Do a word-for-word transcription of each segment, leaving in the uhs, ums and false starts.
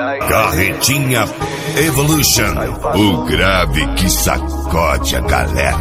Carretinha Evolution, o grave que sacode a galera.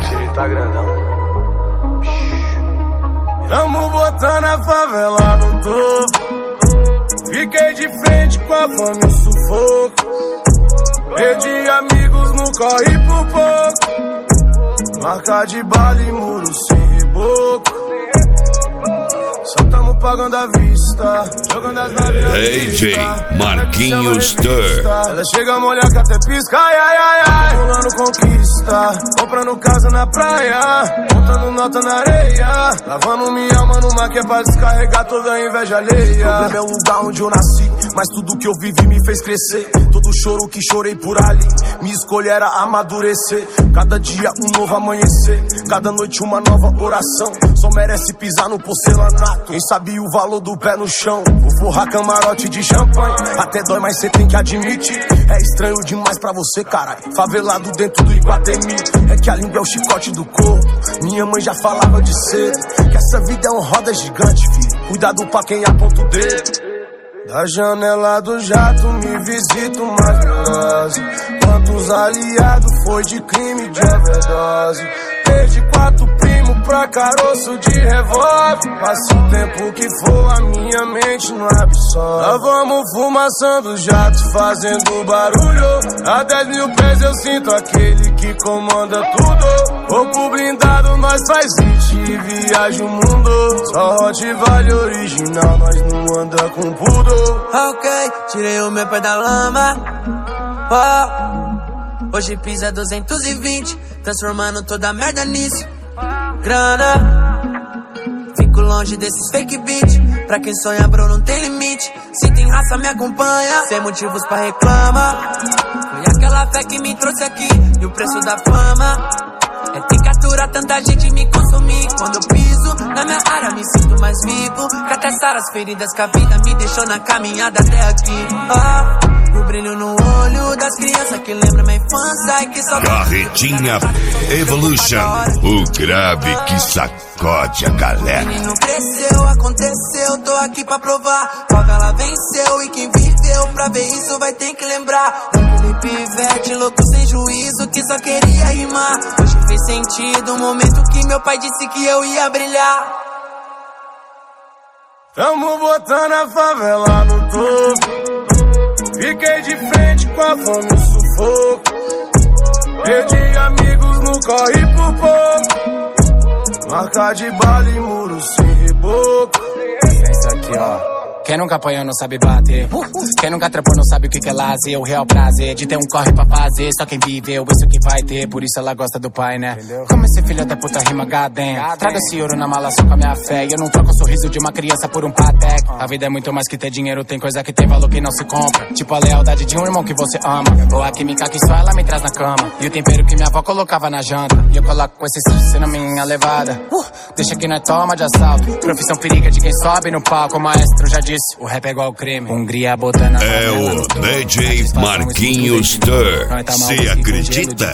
Tamo botando a favela no topo. Fiquei de frente com a fome e o sufoco. Perdi amigos no corre por pouco. Marca de bala e muro sem reboco. Só tamo pagando a vista, jogando as naves na D J Marquinhos Tur. Ela chega a molhar que até pisca, ai, ai, ai, ai. Rolando conquista, comprando casa na praia, montando nota na areia, lavando minha alma numa que é pra descarregar toda a inveja alheia. O problema é o lugar onde eu nasci, mas tudo que eu vivi me fez crescer. Todo choro que chorei por ali, minha escolha era amadurecer. Cada dia um novo amanhecer, cada noite uma nova oração. Só merece pisar no porcelanato quem sabe o valor do pé no chão. Vou forrar camarote de champanhe, até dói, mas cê tem que admitir. É estranho demais pra você, caralho, favelado dentro do Iguatemi. É que a língua é o chicote do corpo. Minha mãe já falava de cedo que essa vida é uma roda gigante, filho. Cuidado pra quem aponta o dedo. Da janela do jato me visita uma virose. Quantos aliados foi de crime de overdose? Desde quatro primos pra caroço de revólver. Passa o tempo que for, a minha mente não absorve. Lá vamos fumaçando jato, fazendo barulho. A dez mil pés eu sinto aquele que comanda tudo. Pouco blindado, nós faz hit e viaja o mundo. Só Hot vale original, nós não anda com pudor. Ok, tirei o meu pé da lama. Oh, hoje pisa duzentos e vinte, transformando toda a merda nisso. Grana, fico longe desses fake beats. Pra quem sonha, bro, não tem limite. Se tem raça, me acompanha, sem motivos pra reclamar. Foi aquela fé que me trouxe aqui, e o preço da fama é ter capturar tanta gente me consumir. Quando eu piso na minha área, me sinto mais vivo. Pra testar as feridas que a vida me deixou na caminhada até aqui. Oh, o brilho no olho das crianças que lembra minha infância e que só... Carretinha Evolution, o grave que sacode a galera. Menino cresceu, aconteceu, tô aqui pra provar. Favela venceu e quem viveu pra ver isso vai ter que lembrar. Daquele pivete louco sem juízo que só queria rimar. Hoje fez sentido o momento que meu pai disse que eu ia brilhar. Tamo botando a favela no topo. Fiquei de frente com a fome e o sufoco. Perdi amigos no corre por pouco. Marca de bala e muro sem reboco. É isso aqui, ó. Quem nunca apanhou não sabe bater. Quem nunca trampou não sabe o que é lazer. O real prazer de ter um corre pra fazer. Só quem viveu, isso que vai ter. Por isso ela gosta do pai, né? Entendeu? Como esse filho da puta rima gadem. Traga esse ouro na mala só com a minha fé. E eu não troco o sorriso de uma criança por um patec. A vida é muito mais que ter dinheiro. Tem coisa que tem valor que não se compra. Tipo a lealdade de um irmão que você ama. Ou a química que só ela me traz na cama. E o tempero que minha avó colocava na janta. E eu coloco com esse sucesso na minha levada. uh, Deixa que nós toma de assalto. Profissão periga de quem sobe no palco. O maestro já disse, o rap é igual crime. Hungria botando a é o D J Marquinhos Tur. Cê acredita?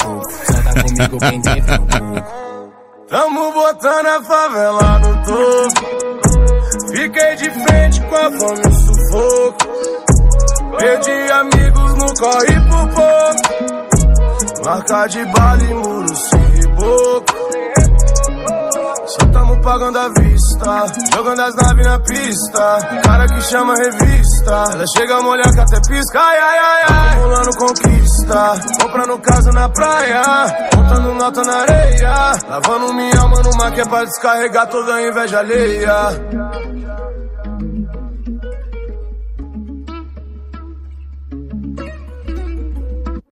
Tamo botando a favela no topo. Fiquei de frente com a fome e o sufoco. Perdi amigos no corre por pouco. Marca de bala e muro sem reboco. Só tamo pagando a vista, jogando as naves na pista. Cara que chama revista, ela chega a molhar que até pisca, ai, ai, ai, ai. Acumulando conquista, comprando casa na praia, montando nota na areia, lavando minha alma numa que é pra descarregar toda a inveja alheia.